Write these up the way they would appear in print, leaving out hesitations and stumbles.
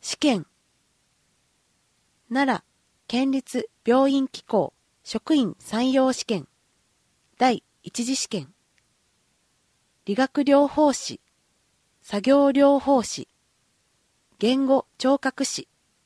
試験。奈良県立病院機構職員採用試験第一次試験。理学療法士、作業療法士、言語聴覚士。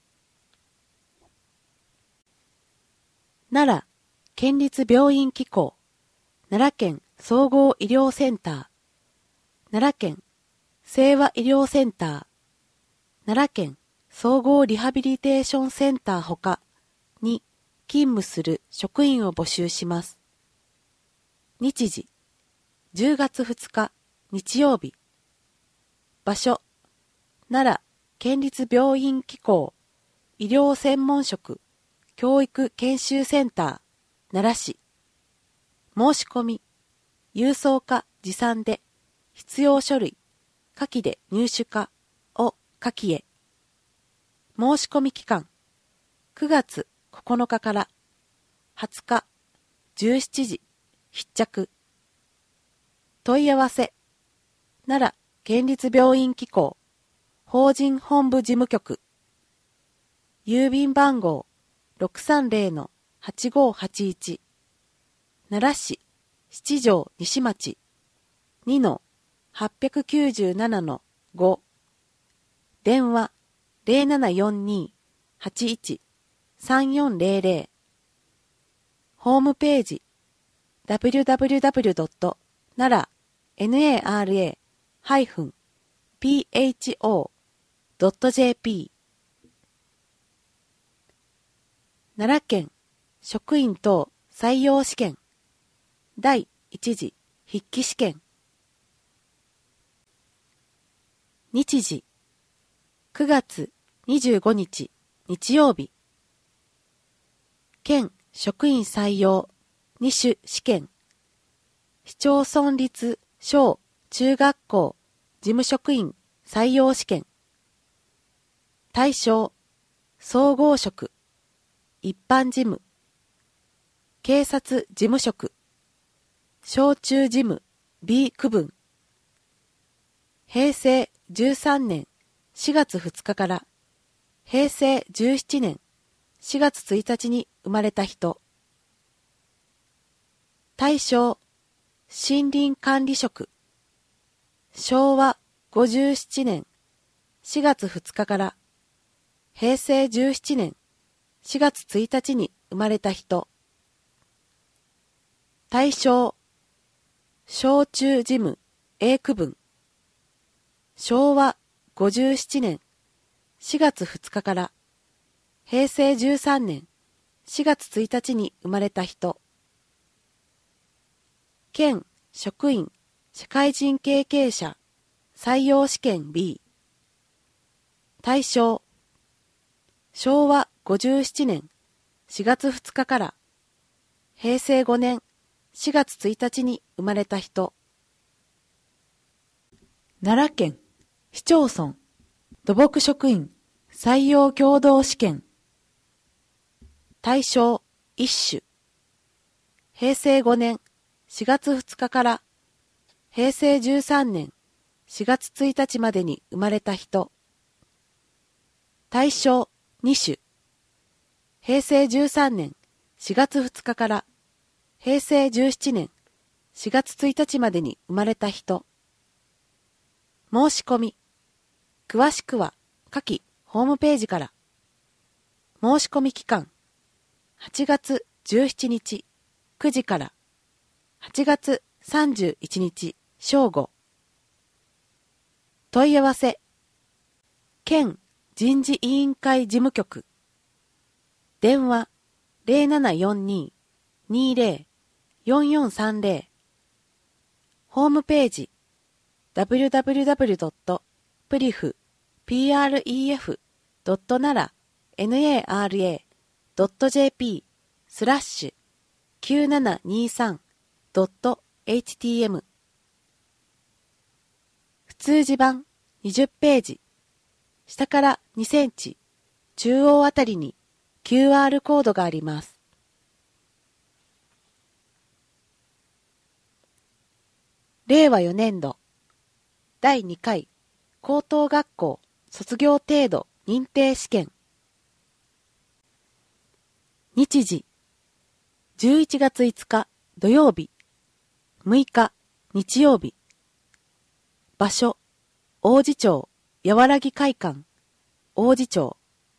奈良県立病院機構奈良県総合医療センター、奈良県清和医療センター、奈良県総合リハビリテーションセンターほかに勤務する職員を募集します。日時、10月2日日曜日。場所、奈良県立病院機構医療専門職教育研修センター奈良市。申し込み、郵送か持参で必要書類、下記で入手かを下記へ。申し込み期間、9月9日から20日17時必着。問い合わせ、奈良県立病院機構法人本部事務局、郵便番号 630-8581 奈良市七条西町 2-897-5 電話0742-81-3400ホームページ www.nara-pho.jp 奈良県職員等採用試験第一次筆記試験。日時9月25日日曜日。県職員採用2種試験。市町村立小中学校事務職員採用試験。対象総合職、一般事務、警察事務職、小中事務 B 区分。平成13年4月2日から平成17年4月1日に生まれた人。対象森林管理職。昭和57年4月2日から平成17年4月1日に生まれた人。対象小中事務 A 区分。昭和57年4月2日から平成13年4月1日に生まれた人。県職員社会人経験者採用試験 B。対象昭和57年4月2日から平成5年4月1日に生まれた人。奈良県市町村土木職員採用共同試験。対象一種。平成5年4月2日から平成13年4月1日までに生まれた人。対象2種。平成13年4月2日から平成17年4月1日までに生まれた人。申し込み。詳しくは下記ホームページから。申し込み期間。8月17日9時から8月31日正午。問い合わせ。県人事委員会事務局。電話0742-20-4430。ホームページ www.pref.nara.jp/9723.htm 普通字版20ページ。下から2センチ、中央あたりに QR コードがあります。令和4年度第2回高等学校卒業程度認定試験。日時、11月5日土曜日、6日日曜日。場所、王子町、やわらぎ会館、王子町。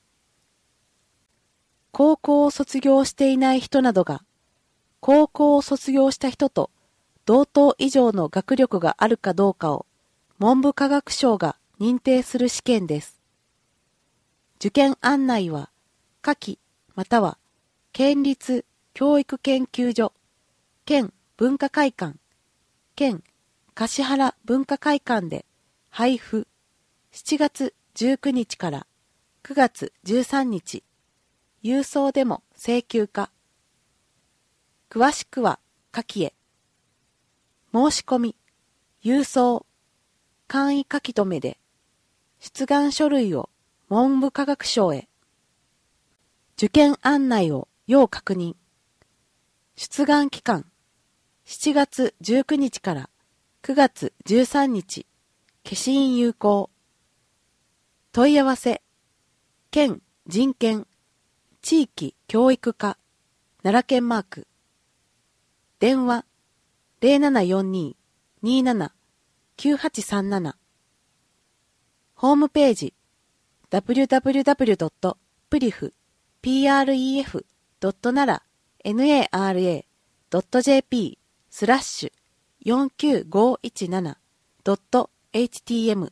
高校を卒業していない人などが、高校を卒業した人と同等以上の学力があるかどうかを文部科学省が認定する試験です。受験案内は、下記または県立教育研究所、県文化会館、県橿原文化会館で配布7月19日から9月13日、郵送でも請求か。詳しくは下記へ。申し込み、郵送、簡易書き留めで、出願書類を文部科学省へ。受験案内を要確認。出願期間、7月19日から9月13日、消印有効。問い合わせ、県人権、地域教育課、奈良県マーク。電話、0742-27-9837。ホームページ、www.pref.nara.jp/49517.htm。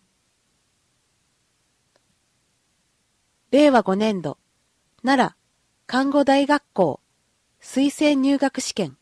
令和5年度、奈良看護大学校推薦入学試験。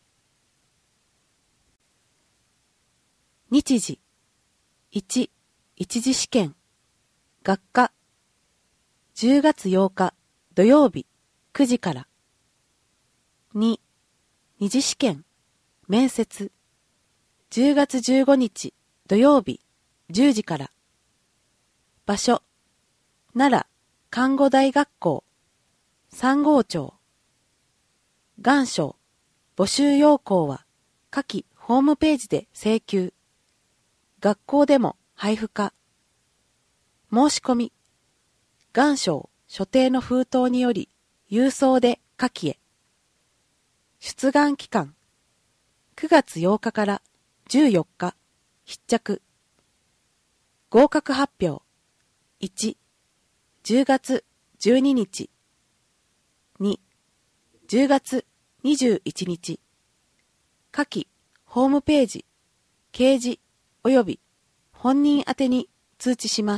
日時、1、一次試験、学科、10月8日土曜日9時から。2、二次試験、面接、10月15日土曜日10時から。場所、奈良看護大学校三郷町。願書、募集要項は下記ホームページで請求。学校でも配布か。申し込み、願書を所定の封筒により郵送で下記へ。出願期間、9月8日から14日、必着。合格発表、1、10月12日。2、10月21日。下記ホームページ、掲示及び本人宛てに通知します。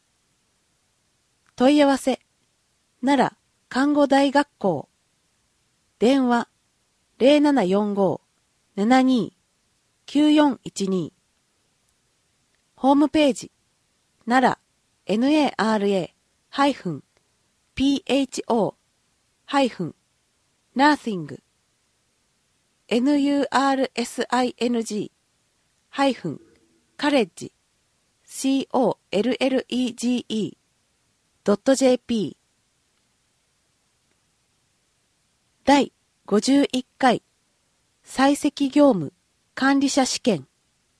問い合わせ、奈良看護大学校。電話、0745-72-9412。ホームページ、奈良 NARA-PHO-Nursing NURSING-College COLLEGE.jp 第51回採石業務管理者試験。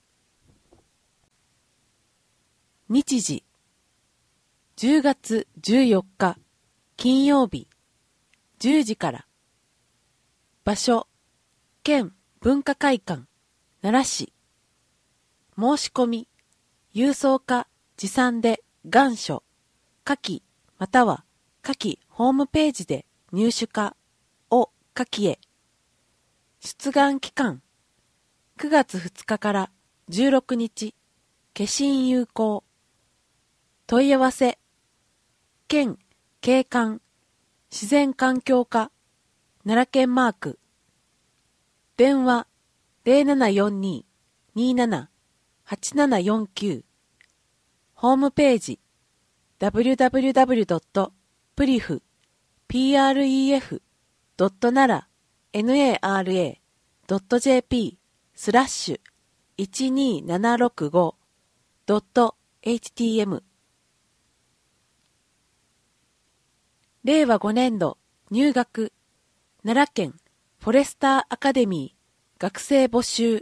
日時、10月14日金曜日10時から。場所、県文化会館奈良市。申し込み、郵送か持参で願書、下記または下記ホームページで入手かを下記へ。出願期間、9月2日から16日、消印有効。問い合わせ、県景観自然環境課奈良県マーク。電話0742-27-8749。ホームページ www.pref.nara.jp/12765.htm。令和5年度入学奈良県フォレスターアカデミー学生募集。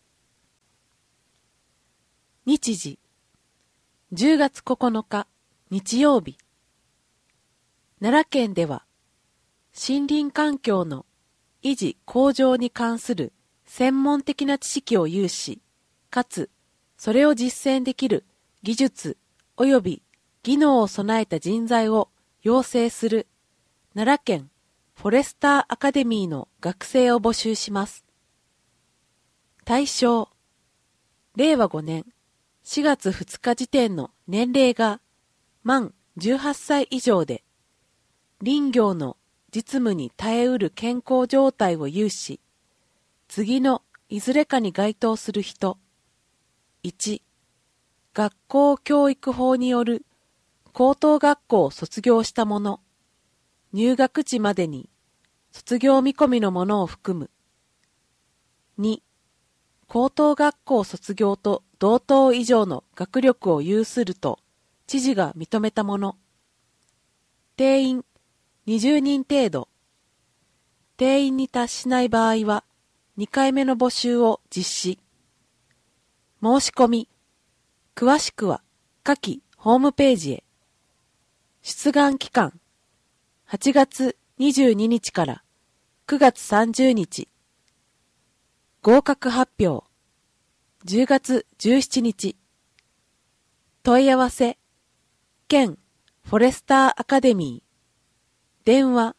日時10月9日日曜日。奈良県では森林環境の維持向上に関する専門的な知識を有し、かつそれを実践できる技術及び技能を備えた人材を養成する奈良県フォレスターアカデミーの学生を募集します。対象、令和5年4月2日時点の年齢が満18歳以上で、林業の実務に耐えうる健康状態を有し、次のいずれかに該当する人。1、学校教育法による高等学校を卒業した者、入学時までに卒業見込みの者を含む。2、高等学校卒業と同等以上の学力を有すると知事が認めた者。定員20人程度。定員に達しない場合は2回目の募集を実施。申し込み。詳しくは下記ホームページへ。出願期間8月22日から9月30日。合格発表10月17日。問い合わせ県フォレスターアカデミー電話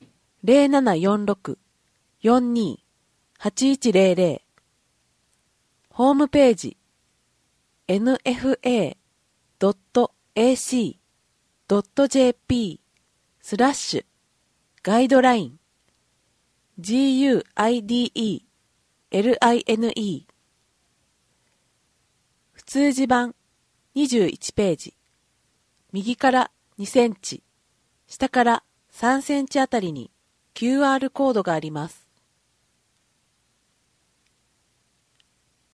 0746-42-8100 ホームページ nfa.ac.jp ガイドライン guide line 普通字版21ページ右から2センチ下から3センチあたりに QR コードがあります。